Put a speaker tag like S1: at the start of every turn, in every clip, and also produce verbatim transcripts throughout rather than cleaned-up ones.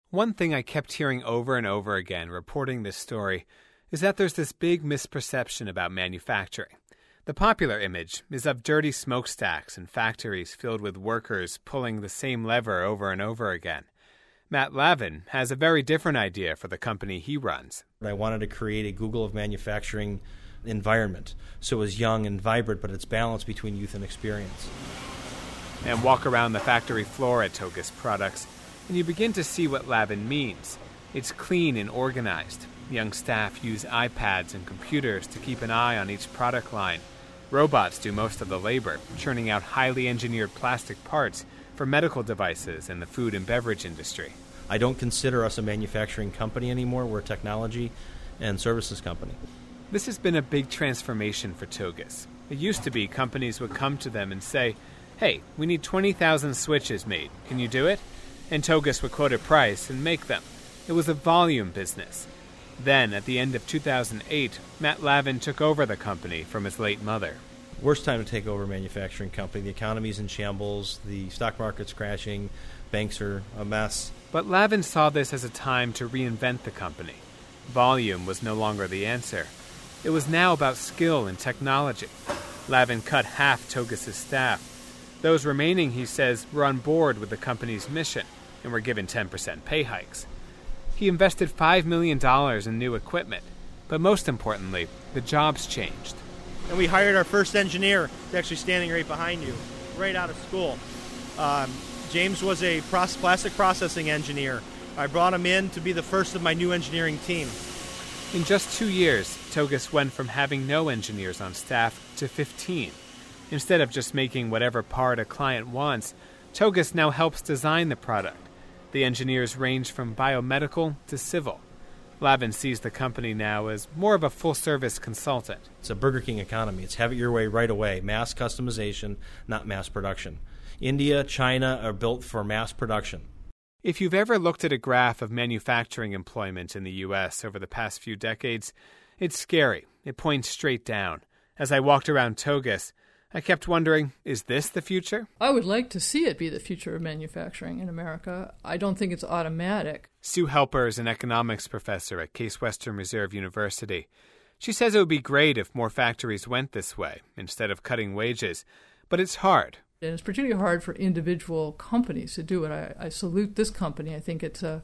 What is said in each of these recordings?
S1: One thing I kept hearing over and over again reporting this story is that there's this big misperception about manufacturing. The popular image is of dirty smokestacks and factories filled with workers pulling the same lever over and over again. Matt Lavin has a very different idea for the company he runs.
S2: I wanted to create a Google of manufacturing environment, so it was young and vibrant, but it's balanced between youth and experience.
S1: And walk around the factory floor at Togus Products, and you begin to see what Lavin means. It's clean and organized. Young staff use iPads and computers to keep an eye on each product line. Robots do most of the labor, churning out highly engineered plastic parts for medical devices and the food and beverage industry.
S2: I don't consider us a manufacturing company anymore. We're a technology and services company.
S1: This has been a big transformation for Togus. It used to be companies would come to them and say, "Hey, we need twenty thousand switches made. Can you do it?" And Togus would quote a price and make them. It was a volume business. Then, at the end of two thousand eight, Matt Lavin took over the company from his late mother.
S2: Worst time to take over a manufacturing company. The economy's in shambles, the stock market's crashing, banks are a mess.
S1: But Lavin saw this as a time to reinvent the company. Volume was no longer the answer. It was now about skill and technology. Lavin cut half Togus's staff. Those remaining, he says, were on board with the company's mission and were given ten percent pay hikes. He invested five million dollars in new equipment, but most importantly, the jobs changed.
S3: And we hired our first engineer, who's actually standing right behind you, right out of school. Um, James was a process, plastic processing engineer. I brought him in to be the first of my new engineering team.
S1: In just two years, Togus went from having no engineers on staff to fifteen. Instead of just making whatever part a client wants, Togus now helps design the product. The engineers range from biomedical to civil. Lavin sees the company now as more of a full-service consultant.
S2: It's a Burger King economy. It's have it your way right away. Mass customization, not mass production. India, China are built for mass production.
S1: If you've ever looked at a graph of manufacturing employment in the U S over the past few decades, it's scary. It points straight down. As I walked around Togus, I kept wondering, is this the future?
S4: I would like to see it be the future of manufacturing in America. I don't think it's automatic.
S1: Sue Helper is an economics professor at Case Western Reserve University. She says it would be great if more factories went this way, instead of cutting wages. But it's hard.
S4: And it's particularly hard for individual companies to do it. I, I salute this company. I think it's a,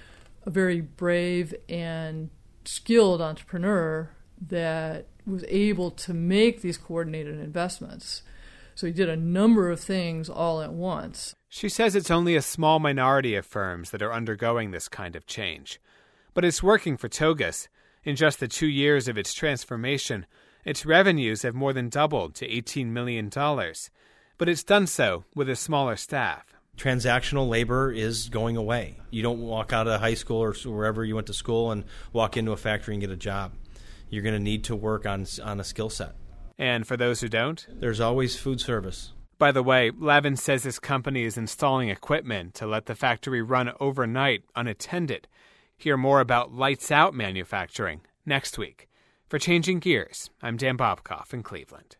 S4: a very brave and skilled entrepreneur that was able to make these coordinated investments. So he did a number of things all at once.
S1: She says it's only a small minority of firms that are undergoing this kind of change. But it's working for Togus. In just the two years of its transformation, its revenues have more than doubled to eighteen million dollars. But it's done so with a smaller staff.
S2: Transactional labor is going away. You don't walk out of high school or wherever you went to school and walk into a factory and get a job. You're going to need to work on on a skill set.
S1: And for those who don't?
S2: There's always food service.
S1: By the way, Lavin says his company is installing equipment to let the factory run overnight unattended. Hear more about lights-out manufacturing next week. For Changing Gears, I'm Dan Bobkoff in Cleveland.